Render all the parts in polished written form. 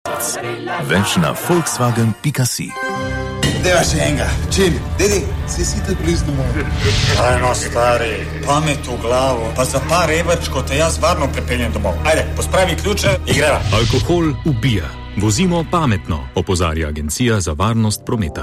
mesec. Več na Volkswagen.si. Deva še enega. Čim? Dedi, si te blizu domov. Ajno, stari, pamet v glavo. Pa za par evrčkov te jaz varno prepeljem domov. Ajde, pospravi ključe in greva. Alkohol ubija. Vozimo pametno, opozarja Agencija za varnost prometa.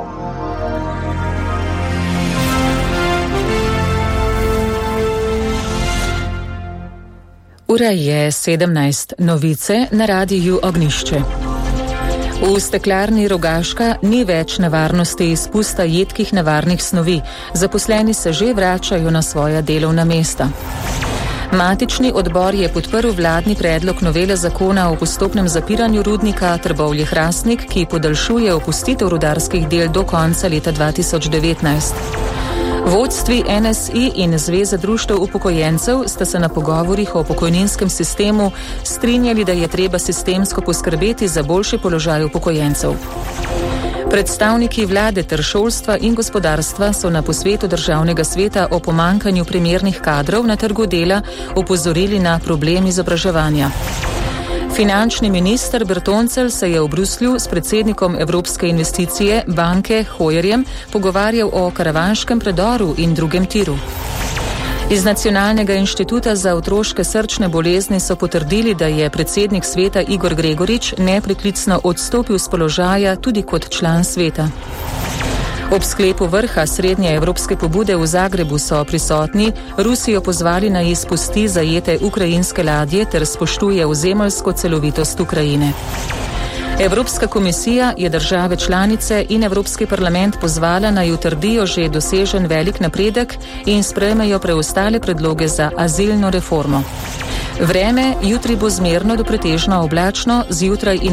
Ura je 17. Novice na radiju Ognjišče. V steklarni Rogaška ni več nevarnosti izpusta jedkih nevarnih snovi. Zaposleni se že vračajo na svoja delovna mesta. Matični odbor je podprl vladni predlog novele zakona o postopnem zapiranju rudnika Trbovlje-Hrastnik, ki podaljšuje opustitev rudarskih del do konca leta 2019. Vodstvi NSI in Zveze društev upokojencev sta se na pogovorih o pokojninskem sistemu strinjali, da je treba sistemsko poskrbeti za boljši položaj upokojencev. Predstavniki vlade ter šolstva in gospodarstva so na posvetu Državnega sveta o pomanjkanju primernih kadrov na trgu dela opozorili na problem izobraževanja. Finančni minister Bertoncelj se je v Bruslju s predsednikom Evropske investicije banke Hoyerjem pogovarjal o karavanškem predoru in drugem tiru. Iz Nacionalnega inštituta za otroške srčne bolezni so potrdili, da je predsednik sveta Igor Gregorič nepreklicno odstopil z položaja tudi kot član sveta. Ob sklepu vrha srednje evropske pobude v Zagrebu so prisotni Rusijo pozvali naj izpusti zajete ukrajinske ladje ter spoštuje ozemeljsko celovitost Ukrajine. Evropska komisija je države članice in Evropski parlament pozvala naj utrdijo že dosežen velik napredek in sprejmejo preostale predloge za azilno reformo. Vreme jutri bo zmerno do pretežno oblačno, zjutraj in